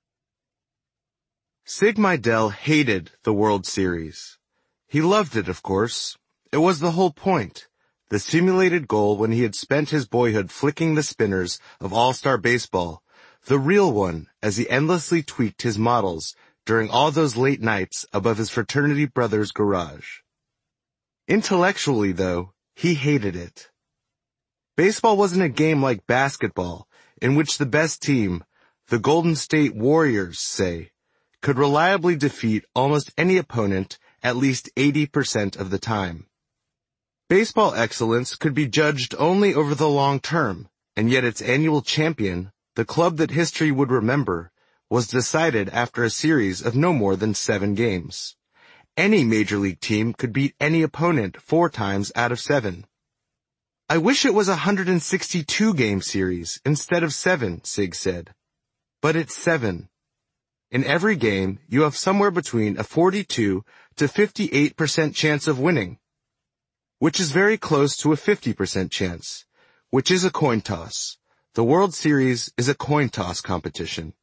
Sig Mejdal hated the World Series. He loved it, of course. It was the whole point. The simulated goal when he had spent his boyhood flicking the spinners of All-Star Baseball. The real one as he endlessly tweaked his models during all those late nights above his fraternity brother's garage. Intellectually, though, he hated it. Baseball wasn't a game like basketball, in which the best team, the Golden State Warriors, say, could reliably defeat almost any opponent at least eighty percent of the time. Baseball excellence could be judged only over the long term, and yet its annual champion, the club that history would remember, was decided after a series of no more than seven games. Any major league team could beat any opponent four times out of seven. I wish it was a one hundred sixty-two game series instead of seven, Sig said. But it's seven. In every game, you have somewhere between a forty-two to fifty-eight percent chance of winning, which is very close to a fifty percent chance, which is a coin toss. The World Series is a coin toss competition.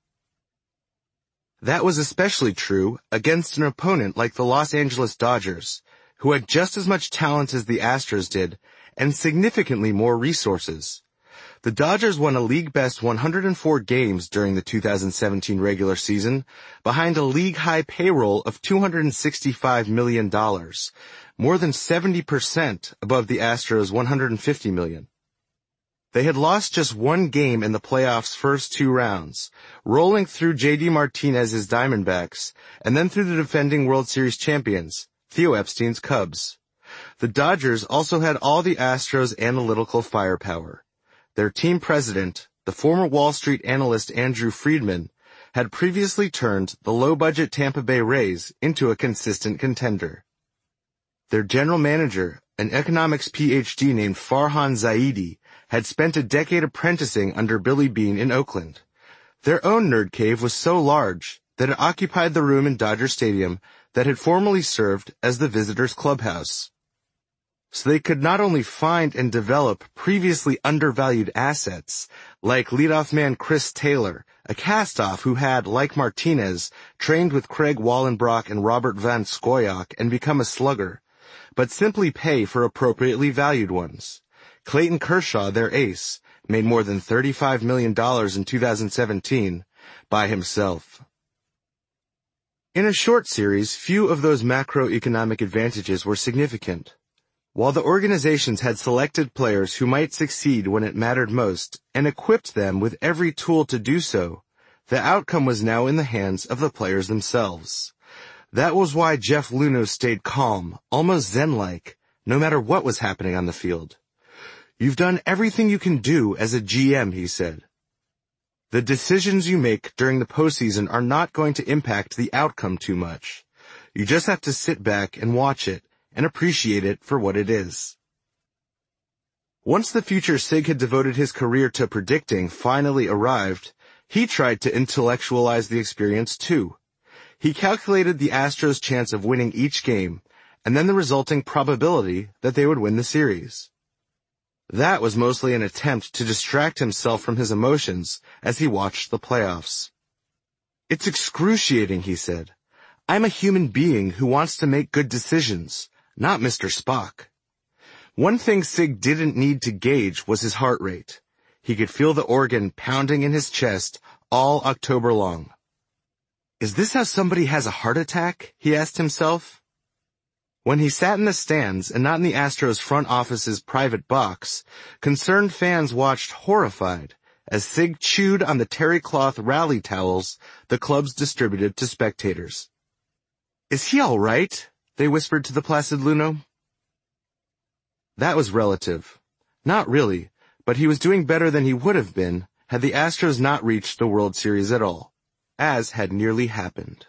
That was especially true against an opponent like the Los Angeles Dodgers, who had just as much talent as the Astros did, and significantly more resources. The Dodgers won a league-best one hundred four games during the two thousand seventeen regular season, behind a league-high payroll of two hundred sixty-five million dollars, more than seventy percent above the Astros' one hundred fifty million dollars. They had lost just one game in the playoffs' first two rounds, rolling through J D Martinez's Diamondbacks, and then through the defending World Series champions, Theo Epstein's Cubs. The Dodgers also had all the Astros' analytical firepower. Their team president, the former Wall Street analyst Andrew Friedman, had previously turned the low-budget Tampa Bay Rays into a consistent contender. Their general manager, an economics P H D named Farhan Zaidi, had spent a decade apprenticing under Billy Beane in Oakland. Their own nerd cave was so large that it occupied the room in Dodger Stadium that had formerly served as the visitors' clubhouse. So they could not only find and develop previously undervalued assets, like leadoff man Chris Taylor, a cast-off who had, like Martinez, trained with Craig Wallenbrock and Robert Van Scoyoc and become a slugger, but simply pay for appropriately valued ones. Clayton Kershaw, their ace, made more than thirty-five million dollars in two thousand seventeen by himself. In a short series, few of those macroeconomic advantages were significant. While the organizations had selected players who might succeed when it mattered most and equipped them with every tool to do so, the outcome was now in the hands of the players themselves. That was why Jeff Luhnow stayed calm, almost zen-like, no matter what was happening on the field. "You've done everything you can do as a G M," he said. "The decisions you make during the postseason are not going to impact the outcome too much. You just have to sit back and watch it and appreciate it for what it is." Once the future Sig had devoted his career to predicting finally arrived, he tried to intellectualize the experience too. He calculated the Astros' chance of winning each game, and then the resulting probability that they would win the series. That was mostly an attempt to distract himself from his emotions as he watched the playoffs. "It's excruciating," he said. "I'm a human being who wants to make good decisions, not Mister Spock." One thing Sig didn't need to gauge was his heart rate. He could feel the organ pounding in his chest all October long. "Is this how somebody has a heart attack?" he asked himself. When he sat in the stands and not in the Astros front office's private box, concerned fans watched horrified as Sig chewed on the terry cloth rally towels the clubs distributed to spectators. "Is he all right?" they whispered to the placid Luhnow. That was relative. Not really, but he was doing better than he would have been had the Astros not reached the World Series at all, as had nearly happened.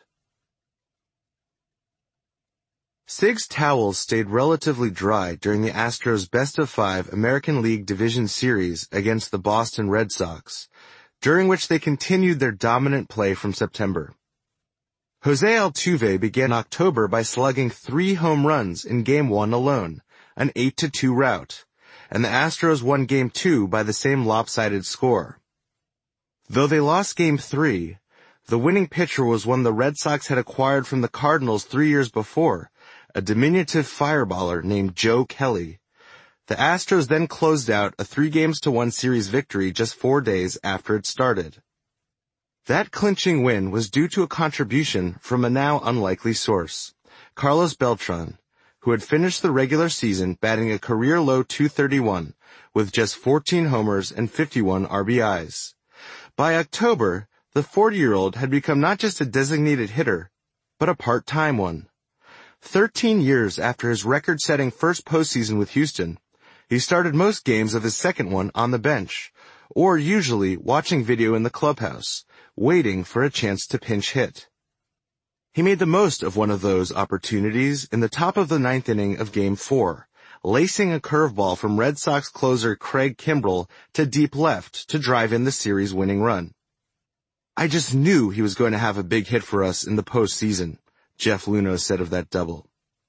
Sig's towels stayed relatively dry during the Astros' best-of-five American League Division Series against the Boston Red Sox, during which they continued their dominant play from September. Jose Altuve began October by slugging three home runs in Game one alone, an eight to two rout, and the Astros won Game two by the same lopsided score. Though they lost Game three, the winning pitcher was one the Red Sox had acquired from the Cardinals three years before, a diminutive fireballer named Joe Kelly. The Astros then closed out a three games to one series victory just four days after it started. That clinching win was due to a contribution from a now unlikely source, Carlos Beltran, who had finished the regular season batting a career-low two thirty-one with just fourteen homers and fifty-one R B Is. By October, the forty-year-old had become not just a designated hitter, but a part-time one. Thirteen years after his record-setting first postseason with Houston, he started most games of his second one on the bench, or usually watching video in the clubhouse, waiting for a chance to pinch hit. He made the most of one of those opportunities in the top of the ninth inning of Game four, lacing a curveball from Red Sox closer Craig Kimbrell to deep left to drive in the series-winning run. "I just knew he was going to have a big hit for us in the postseason," Jeff Luhnow said of that double.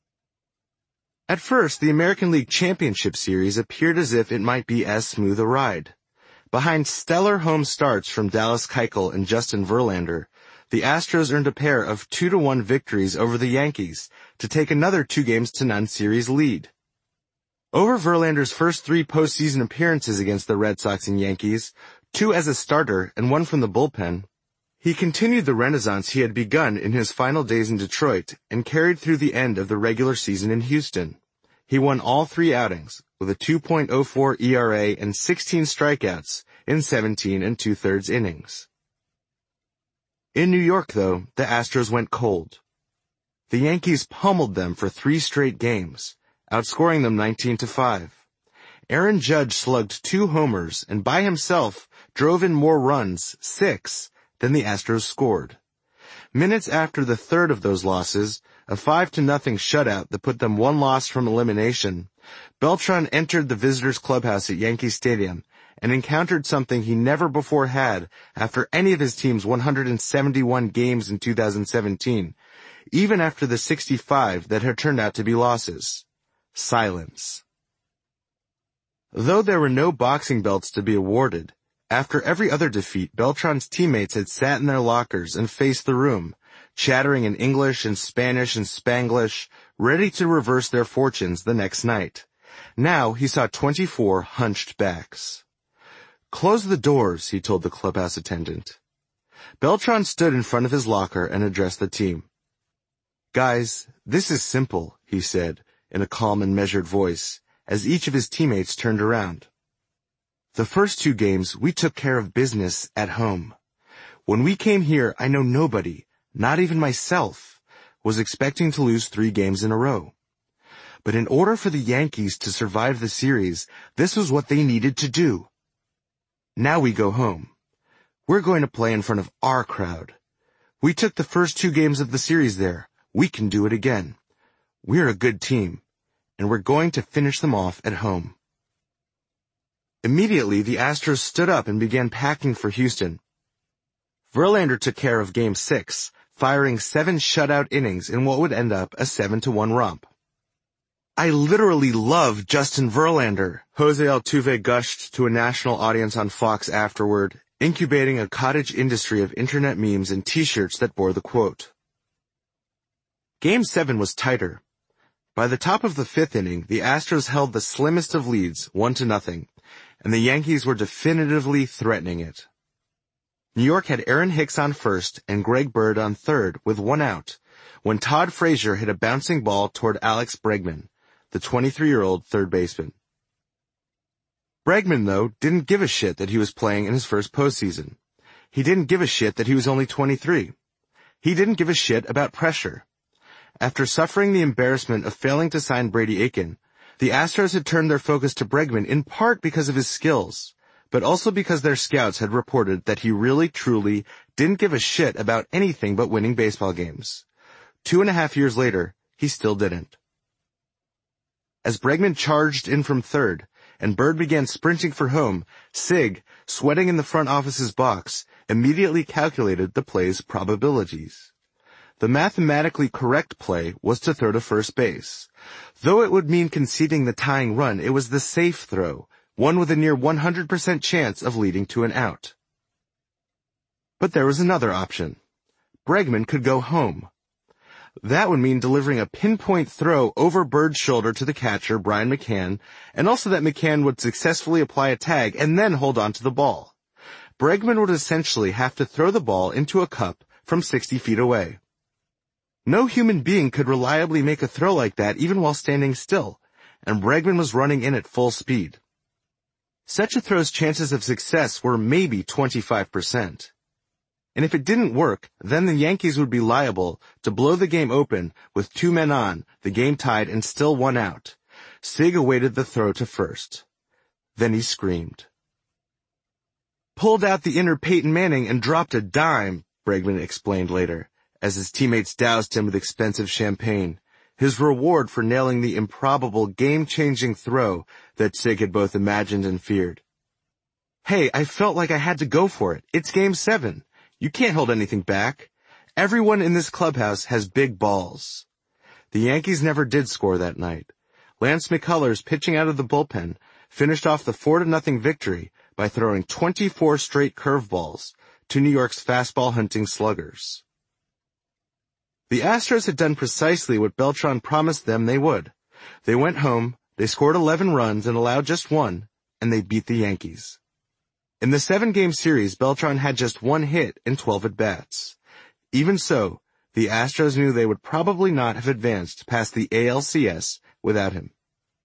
At first, the American League Championship Series appeared as if it might be as smooth a ride. Behind stellar home starts from Dallas Keuchel and Justin Verlander, the Astros earned a pair of two to one victories over the Yankees to take another two games to none series lead. Over Verlander's first three postseason appearances against the Red Sox and Yankees, two as a starter and one from the bullpen, he continued the renaissance he had begun in his final days in Detroit and carried through the end of the regular season in Houston. He won all three outings with a two point oh four E R A and sixteen strikeouts in seventeen and two-thirds innings. In New York, though, the Astros went cold. The Yankees pummeled them for three straight games, outscoring them nineteen to five. Aaron Judge slugged two homers and by himself drove in more runs, six, than the Astros scored. Minutes after the third of those losses, a five to nothing shutout that put them one loss from elimination, Beltran entered the visitors' clubhouse at Yankee Stadium and encountered something he never before had after any of his team's one hundred seventy-one games in two thousand seventeen, even after the sixty-five that had turned out to be losses. Silence. Though there were no boxing belts to be awarded, after every other defeat, Beltran's teammates had sat in their lockers and faced the room, chattering in English and Spanish and Spanglish, ready to reverse their fortunes the next night. Now he saw twenty-four hunched backs. "Close the doors," he told the clubhouse attendant. Beltran stood in front of his locker and addressed the team. "Guys, this is simple," he said, in a calm and measured voice, as each of his teammates turned around. "The first two games, we took care of business at home. When we came here, I know nobody, not even myself, was expecting to lose three games in a row. But in order for the Yankees to survive the series, this was what they needed to do. Now we go home. We're going to play in front of our crowd. We took the first two games of the series there. We can do it again. We're a good team, and we're going to finish them off at home." Immediately, the Astros stood up and began packing for Houston. Verlander took care of Game six, firing seven shutout innings in what would end up a seven to one romp. "I literally love Justin Verlander," Jose Altuve gushed to a national audience on Fox afterward, incubating a cottage industry of internet memes and t-shirts that bore the quote. Game seven was tighter. By the top of the fifth inning, the Astros held the slimmest of leads, one to nothing, and the Yankees were definitively threatening it. New York had Aaron Hicks on first and Greg Bird on third with one out, when Todd Frazier hit a bouncing ball toward Alex Bregman, the twenty-three-year-old third baseman. Bregman, though, didn't give a shit that he was playing in his first postseason. He didn't give a shit that he was only twenty-three. He didn't give a shit about pressure. After suffering the embarrassment of failing to sign Brady Aiken, the Astros had turned their focus to Bregman in part because of his skills, but also because their scouts had reported that he really, truly didn't give a shit about anything but winning baseball games. Two and a half years later, he still didn't. As Bregman charged in from third, and Bird began sprinting for home, Sig, sweating in the front office's box, immediately calculated the play's probabilities. The mathematically correct play was to throw to first base. Though it would mean conceding the tying run, it was the safe throw, one with a near one hundred percent chance of leading to an out. But there was another option. Bregman could go home. That would mean delivering a pinpoint throw over Bird's shoulder to the catcher, Brian McCann, and also that McCann would successfully apply a tag and then hold on to the ball. Bregman would essentially have to throw the ball into a cup from sixty feet away. No human being could reliably make a throw like that even while standing still, and Bregman was running in at full speed. Such a throw's chances of success were maybe twenty-five percent. And if it didn't work, then the Yankees would be liable to blow the game open with two men on, the game tied and still one out. Sig awaited the throw to first. Then he screamed. pulled out the inner Peyton Manning and dropped a dime, Bregman explained later, as his teammates doused him with expensive champagne, his reward for nailing the improbable game-changing throw that Sig had both imagined and feared. "Hey, I felt like I had to go for it. It's game seven. You can't hold anything back. Everyone in this clubhouse has big balls." The Yankees never did score that night. Lance McCullers, pitching out of the bullpen, finished off the four to nothing victory by throwing twenty-four straight curveballs to New York's fastball-hunting sluggers. The Astros had done precisely what Beltran promised them they would. They went home, they scored eleven runs and allowed just one, and they beat the Yankees. In the seven-game series, Beltran had just one hit in twelve at-bats. Even so, the Astros knew they would probably not have advanced past the A L C S without him.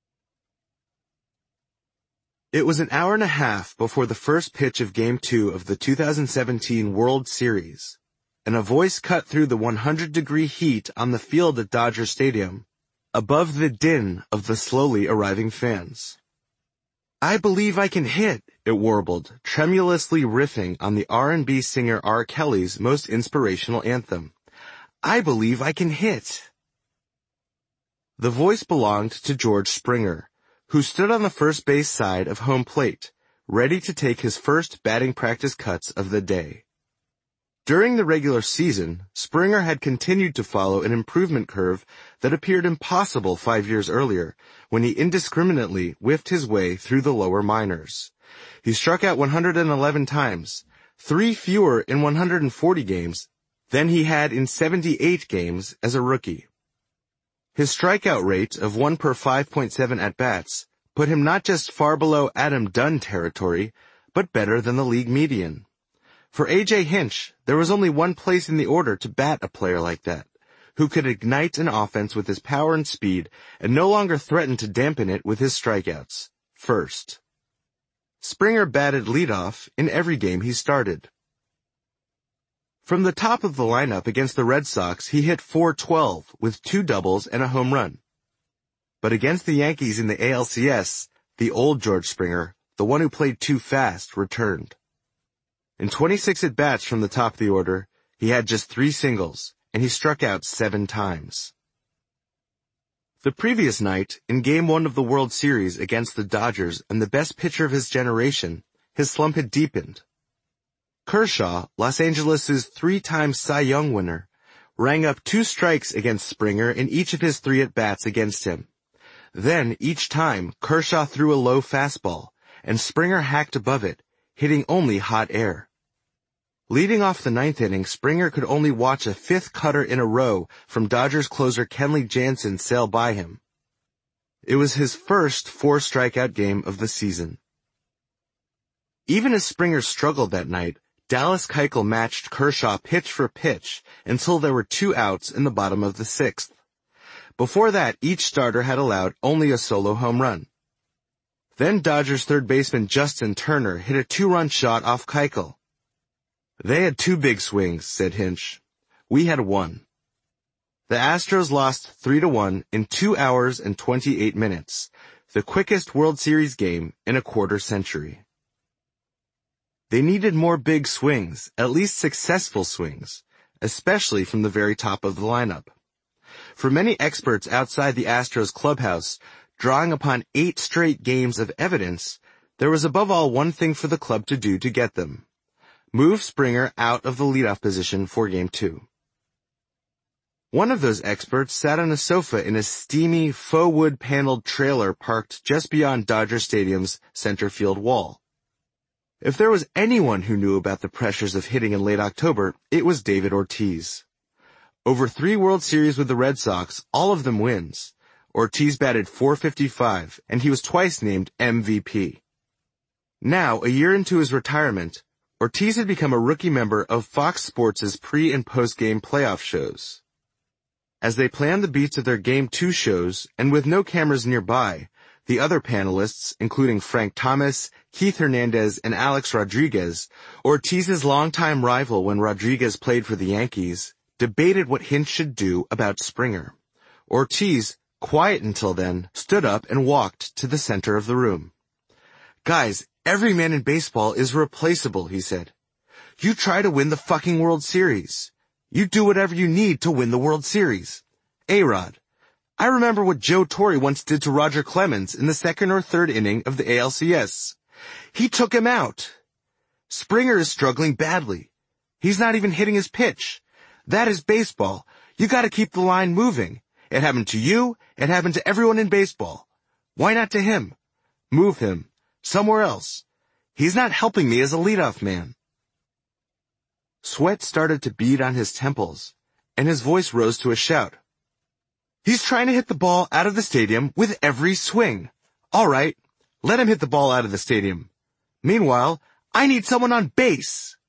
It was an hour and a half before the first pitch of Game two of the two thousand seventeen World Series, and a voice cut through the one hundred degree heat on the field at Dodger Stadium, above the din of the slowly arriving fans. "I believe I can hit," it warbled, tremulously riffing on the R and B singer R. Kelly's most inspirational anthem. "I believe I can hit." The voice belonged to George Springer, who stood on the first base side of home plate, ready to take his first batting practice cuts of the day. During the regular season, Springer had continued to follow an improvement curve that appeared impossible five years earlier, when he indiscriminately whiffed his way through the lower minors. He struck out one hundred eleven times, three fewer in one hundred forty games than he had in seventy-eight games as a rookie. His strikeout rate of one per five point seven at-bats put him not just far below Adam Dunn territory, but better than the league median. For A J Hinch, there was only one place in the order to bat a player like that, who could ignite an offense with his power and speed and no longer threaten to dampen it with his strikeouts. First. Springer batted leadoff in every game he started. From the top of the lineup against the Red Sox, he hit four twelve with two doubles and a home run. But against the Yankees in the A L C S, the old George Springer, the one who played too fast, returned. In twenty-six at-bats from the top of the order, he had just three singles, and he struck out seven times. The previous night, in Game one of the World Series against the Dodgers and the best pitcher of his generation, his slump had deepened. Kershaw, Los Angeles' three-time Cy Young winner, rang up two strikes against Springer in each of his three at-bats against him. Then, each time, Kershaw threw a low fastball, and Springer hacked above it, hitting only hot air. Leading off the ninth inning, Springer could only watch a fifth cutter in a row from Dodgers closer Kenley Jansen sail by him. It was his first four-strikeout game of the season. Even as Springer struggled that night, Dallas Keuchel matched Kershaw pitch for pitch until there were two outs in the bottom of the sixth. Before that, each starter had allowed only a solo home run. Then Dodgers third baseman Justin Turner hit a two-run shot off Keuchel. "They had two big swings," said Hinch. "We had one." The Astros lost three to one in two hours and twenty-eight minutes, the quickest World Series game in a quarter century. They needed more big swings, at least successful swings, especially from the very top of the lineup. For many experts outside the Astros clubhouse, drawing upon eight straight games of evidence, there was above all one thing for the club to do to get them. Move Springer out of the leadoff position for Game two. One of those experts sat on a sofa in a steamy, faux wood-paneled trailer parked just beyond Dodger Stadium's center field wall. If there was anyone who knew about the pressures of hitting in late October, it was David Ortiz. Over three World Series with the Red Sox, all of them wins, Ortiz batted four fifty-five, and he was twice named M V P. Now, a year into his retirement, Ortiz had become a rookie member of Fox Sports' pre- and post-game playoff shows. As they planned the beats of their Game two shows, and with no cameras nearby, the other panelists, including Frank Thomas, Keith Hernandez, and Alex Rodriguez, Ortiz's longtime rival when Rodriguez played for the Yankees, debated what Hinch should do about Springer. Ortiz, quiet until then, stood up and walked to the center of the room. "Guys, Every man in baseball is replaceable, he said. You try to win the fucking World Series. You do whatever you need to win the World Series. A-Rod. I remember what Joe Torre once did to Roger Clemens in the second or third inning of the A L C S. He took him out. Springer is struggling badly. He's not even hitting his pitch. That is baseball. You gotta keep the line moving. It happened to you. It happened to everyone in baseball. Why not to him? Move him. Somewhere else. He's not helping me as a leadoff man. Sweat started to bead on his temples, and his voice rose to a shout. He's trying to hit the ball out of the stadium with every swing. All right, let him hit the ball out of the stadium. Meanwhile, I need someone on base.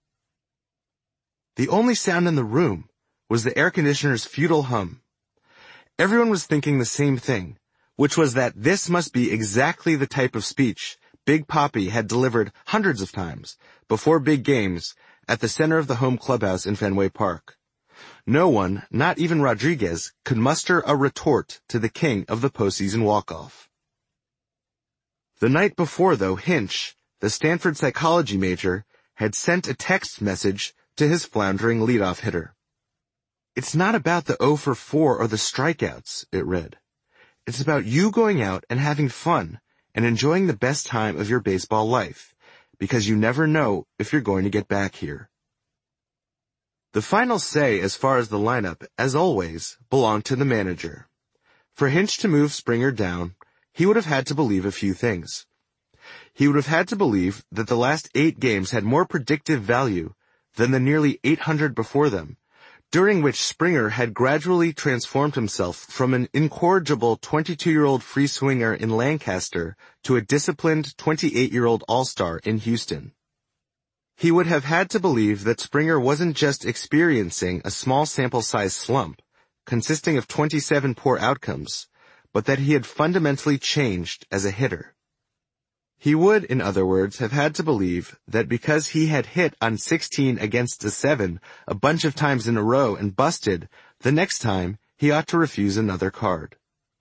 The only sound in the room was the air conditioner's futile hum. Everyone was thinking the same thing, which was that this must be exactly the type of speech Big Papi had delivered hundreds of times before big games at the center of the home clubhouse in Fenway Park. No one, not even Rodriguez, could muster a retort to the king of the postseason walk-off. The night before, though, Hinch, the Stanford psychology major, had sent a text message to his floundering leadoff hitter. It's not about the oh for four or the strikeouts, it read. It's about you going out and having fun and enjoying the best time of your baseball life, because you never know if you're going to get back here. The final say as far as the lineup, as always, belonged to the manager. For Hinch to move Springer down, he would have had to believe a few things. He would have had to believe that the last eight games had more predictive value than the nearly eight hundred before them, during which Springer had gradually transformed himself from an incorrigible twenty-two-year-old free swinger in Lancaster to a disciplined twenty-eight-year-old all-star in Houston. He would have had to believe that Springer wasn't just experiencing a small sample size slump, consisting of twenty-seven poor outcomes, but that he had fundamentally changed as a hitter. He would, in other words, have had to believe that because he had hit on sixteen against a seven a bunch of times in a row and busted, the next time he ought to refuse another card.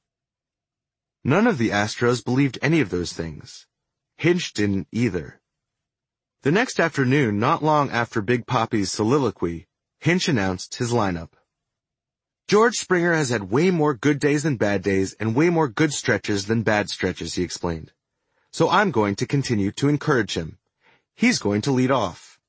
None of the Astros believed any of those things. Hinch didn't either. The next afternoon, not long after Big Papi's soliloquy, Hinch announced his lineup. George Springer has had way more good days than bad days and way more good stretches than bad stretches, he explained. So I'm going to continue to encourage him. He's going to lead off.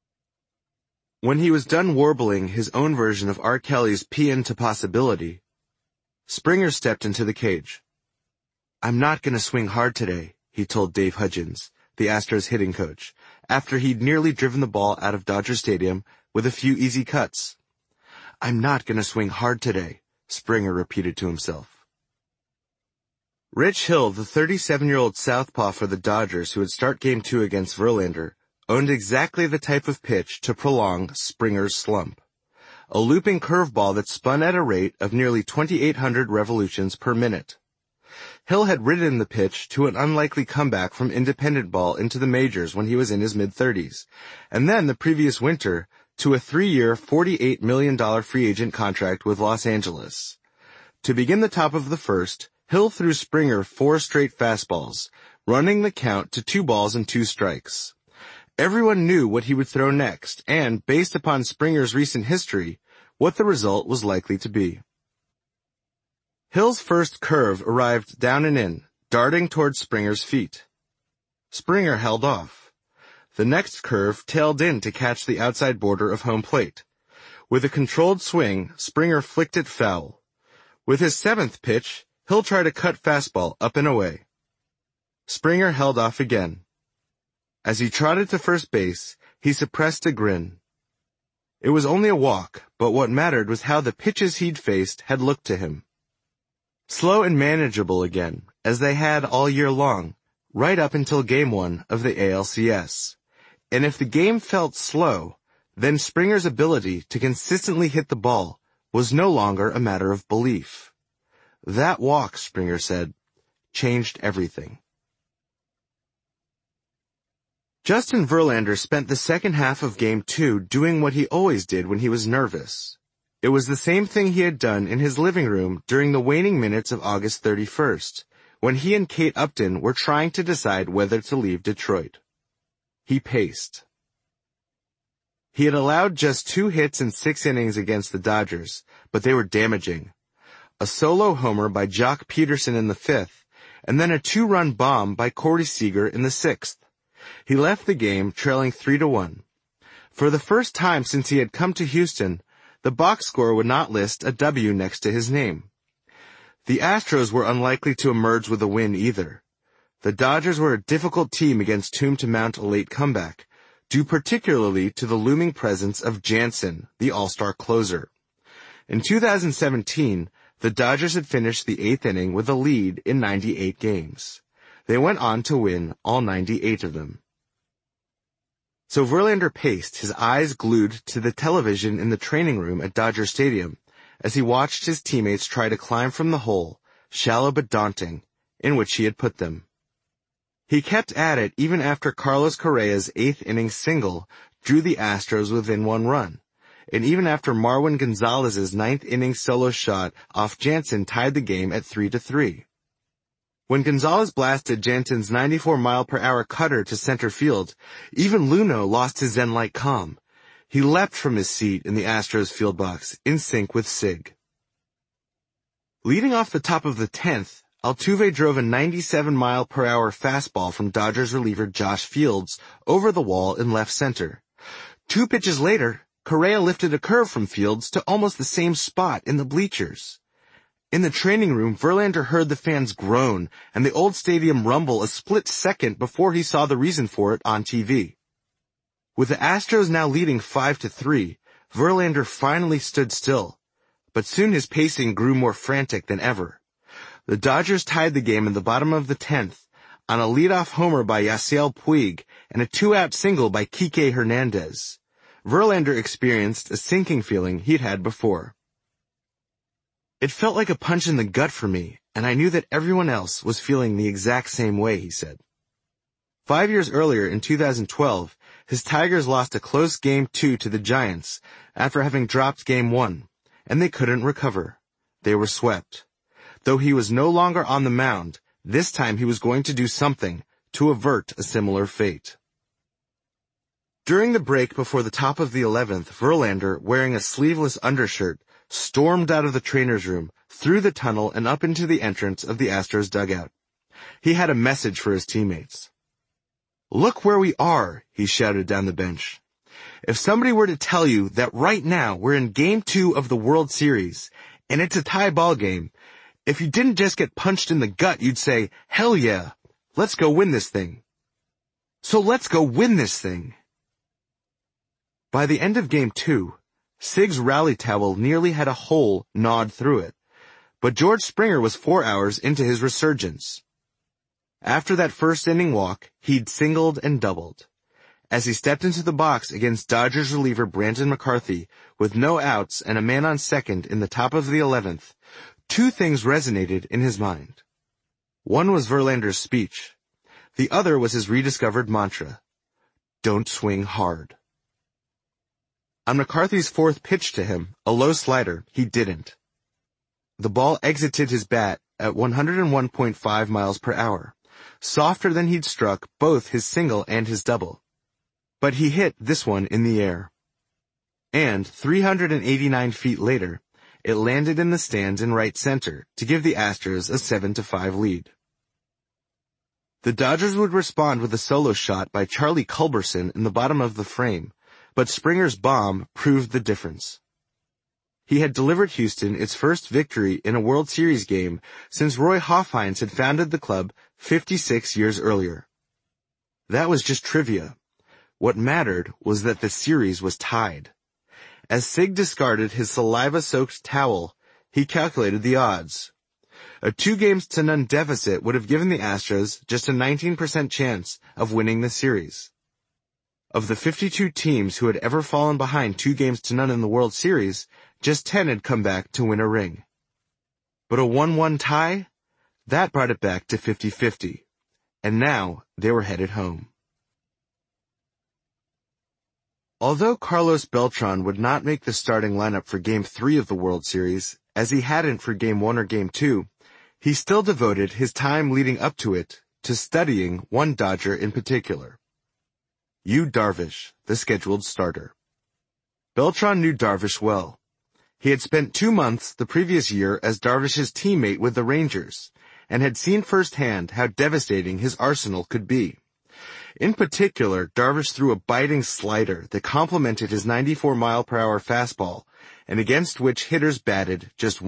When he was done warbling his own version of R. Kelly's Paean to Possibility, Springer stepped into the cage. I'm not going to swing hard today, he told Dave Hudgens, the Astros hitting coach, after he'd nearly driven the ball out of Dodger Stadium with a few easy cuts. I'm not going to swing hard today, Springer repeated to himself. Rich Hill, the thirty-seven-year-old southpaw for the Dodgers who would start Game two against Verlander, owned exactly the type of pitch to prolong Springer's slump. A looping curveball that spun at a rate of nearly twenty-eight hundred revolutions per minute. Hill had ridden the pitch to an unlikely comeback from independent ball into the majors when he was in his mid-thirties, and then the previous winter to a three-year, forty-eight million dollars free agent contract with Los Angeles. To begin the top of the first, Hill threw Springer four straight fastballs, running the count to two balls and two strikes. Everyone knew what he would throw next, and, based upon Springer's recent history, what the result was likely to be. Hill's first curve arrived down and in, darting toward Springer's feet. Springer held off. The next curve tailed in to catch the outside border of home plate. With a controlled swing, Springer flicked it foul. With his seventh pitch, Hill tried a cut fastball up and away. Springer held off again. As he trotted to first base, he suppressed a grin. It was only a walk, but what mattered was how the pitches he'd faced had looked to him. Slow and manageable again, as they had all year long, right up until Game one of the A L C S. And if the game felt slow, then Springer's ability to consistently hit the ball was no longer a matter of belief. That walk, Springer said, changed everything. Justin Verlander spent the second half of Game two doing what he always did when he was nervous. It was the same thing he had done in his living room during the waning minutes of August thirty-first, when he and Kate Upton were trying to decide whether to leave Detroit. He paced. He had allowed just two hits in six innings against the Dodgers, but they were damaging. A solo homer by Jock Peterson in the fifth, and then a two-run bomb by Corey Seager in the sixth. He left the game trailing three to one. For the first time since he had come to Houston, the box score would not list a W next to his name. The Astros were unlikely to emerge with a win either. The Dodgers were a difficult team against whom to mount a late comeback, due particularly to the looming presence of Jansen, the all-star closer. In two thousand seventeen, the Dodgers had finished the eighth inning with a lead in ninety-eight games. They went on to win all ninety-eight of them. So Verlander paced, his eyes glued to the television in the training room at Dodger Stadium, as he watched his teammates try to climb from the hole, shallow but daunting, in which he had put them. He kept at it even after Carlos Correa's eighth inning single drew the Astros within one run, and even after Marwin Gonzalez's ninth inning solo shot off Jansen tied the game at three to three. When Gonzalez blasted Jansen's ninety-four mile per hour cutter to center field, even Luno lost his zen-like calm. He leapt from his seat in the Astros field box, in sync with Sig. Leading off the top of the tenth, Altuve drove a ninety-seven mile per hour fastball from Dodgers reliever Josh Fields over the wall in left center. Two pitches later, Correa lifted a curve from Fields to almost the same spot in the bleachers. In the training room, Verlander heard the fans groan and the old stadium rumble a split second before he saw the reason for it on T V. With the Astros now leading five to three, Verlander finally stood still, but soon his pacing grew more frantic than ever. The Dodgers tied the game in the bottom of the tenth on a leadoff homer by Yasiel Puig and a two-out single by Kike Hernandez. Verlander experienced a sinking feeling he'd had before. It felt like a punch in the gut for me, and I knew that everyone else was feeling the exact same way, he said. Five years earlier, in two thousand twelve, his Tigers lost a close Game two to the Giants after having dropped Game one, and they couldn't recover. They were swept. Though he was no longer on the mound, this time he was going to do something to avert a similar fate. During the break before the top of the eleventh, Verlander, wearing a sleeveless undershirt, stormed out of the trainer's room, through the tunnel and up into the entrance of the Astros dugout. He had a message for his teammates. "Look where we are," he shouted down the bench. "If somebody were to tell you that right now we're in Game two of the World Series, and it's a tie ball game, if you didn't just get punched in the gut, you'd say, hell yeah, let's go win this thing. So let's go win this thing." By the end of Game two, Sig's rally towel nearly had a hole gnawed through it, but George Springer was four hours into his resurgence. After that first inning walk, he'd singled and doubled. As he stepped into the box against Dodgers reliever Brandon McCarthy, with no outs and a man on second in the top of the eleventh, two things resonated in his mind. One was Verlander's speech. The other was his rediscovered mantra: don't swing hard. On McCarthy's fourth pitch to him, a low slider, he didn't. The ball exited his bat at one hundred one point five miles per hour, softer than he'd struck both his single and his double. But he hit this one in the air. And three hundred eighty-nine feet later, it landed in the stands in right center to give the Astros a seven to five lead. The Dodgers would respond with a solo shot by Charlie Culberson in the bottom of the frame, but Springer's bomb proved the difference. He had delivered Houston its first victory in a World Series game since Roy Hofheinz had founded the club fifty-six years earlier. That was just trivia. What mattered was that the series was tied. As Sig discarded his saliva-soaked towel, he calculated the odds. A two games to none deficit would have given the Astros just a nineteen percent chance of winning the series. Of the fifty-two teams who had ever fallen behind two games to none in the World Series, just ten had come back to win a ring. But a one one tie? That brought it back to fifty-fifty. And now they were headed home. Although Carlos Beltran would not make the starting lineup for Game three of the World Series, as he hadn't for Game one or Game two, He still devoted his time leading up to it to studying one Dodger in particular. Yu Darvish, the scheduled starter. Beltran knew Darvish well. He had spent two months the previous year as Darvish's teammate with the Rangers, and had seen firsthand how devastating his arsenal could be. In particular, Darvish threw a biting slider that complemented his ninety-four mile per hour fastball, and against which hitters batted just